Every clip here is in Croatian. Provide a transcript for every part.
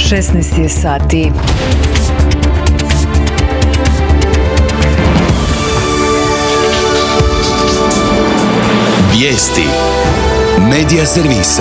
16 je sati. Vijesti Medija servisa.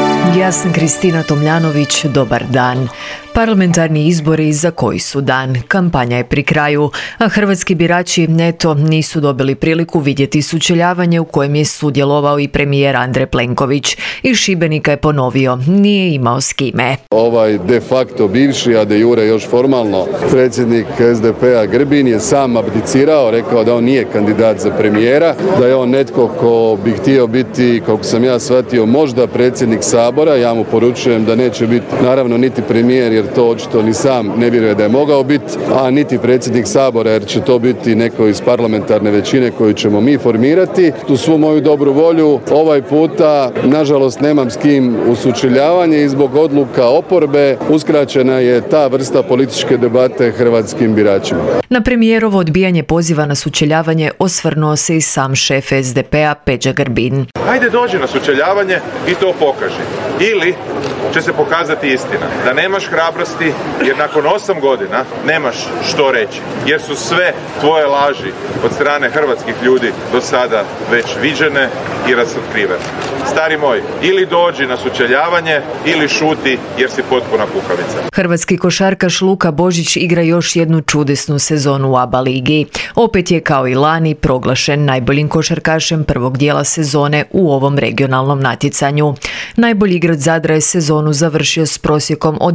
Ja sam Kristina Tomljanović, dobar dan. Parlamentarni izbori za koji su dan. Kampanja je pri kraju, a hrvatski birači nisu dobili priliku vidjeti sučeljavanje u kojem je sudjelovao i premijer Andrej Plenković. Iz Šibenika je ponovio, nije imao s kime. Ovaj de facto bivši, a de jure još formalno, predsjednik SDP-a Grbin je sam abdicirao, rekao da on nije kandidat za premijera, da je on netko ko bi htio biti, kako sam ja shvatio, možda predsjednik Sabora. Ja mu poručujem da neće biti naravno niti premijer, jer to očito ni sam ne vjeruje da je mogao biti, a niti predsjednik Sabora, jer će to biti neko iz parlamentarne većine koju ćemo mi formirati. Tu svu moju dobru volju ovaj puta, nažalost, nemam s kim u sučeljavanje i zbog odluka oporbe uskraćena je ta vrsta političke debate hrvatskim biračima. Na premijerovo odbijanje poziva na sučeljavanje osvrnuo se i sam šef SDP-a Peđa Grbin. Ajde dođi na sučeljavanje i to pokaži. Ili će se pokazati istina. Da nemaš hrabrosti jer nakon 8 godina nemaš što reći. Jer su sve tvoje laži od strane hrvatskih ljudi do sada već viđene i razotkrivene. Stari moj, ili dođi na sučeljavanje ili šuti jer si potpuna kukavica. Hrvatski košarkaš Luka Božić igra još jednu čudesnu sezonu u ABA ligi. Opet je kao i lani proglašen najboljim košarkašem prvog dijela sezone u ovom regionalnom natjecanju. Najbolji igrač Zadra je sezonu završio s prosjekom od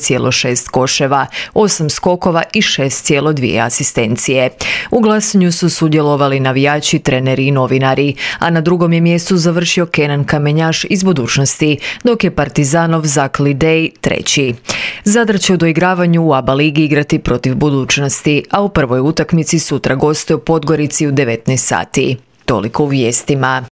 20,6 koševa, 8 skokova i 6,2 asistencije. U glasanju su sudjelovali navijači, treneri i novinari, a na drugom je mjestu završio Kenan Kamenjaš iz Budućnosti, dok je Partizanov Zak Lidej treći. Zadar će u doigravanju u ABA ligi igrati protiv Budućnosti, a u prvoj utakmici sutra gostuje u Podgorici u 19 sati. Toliko u vijestima.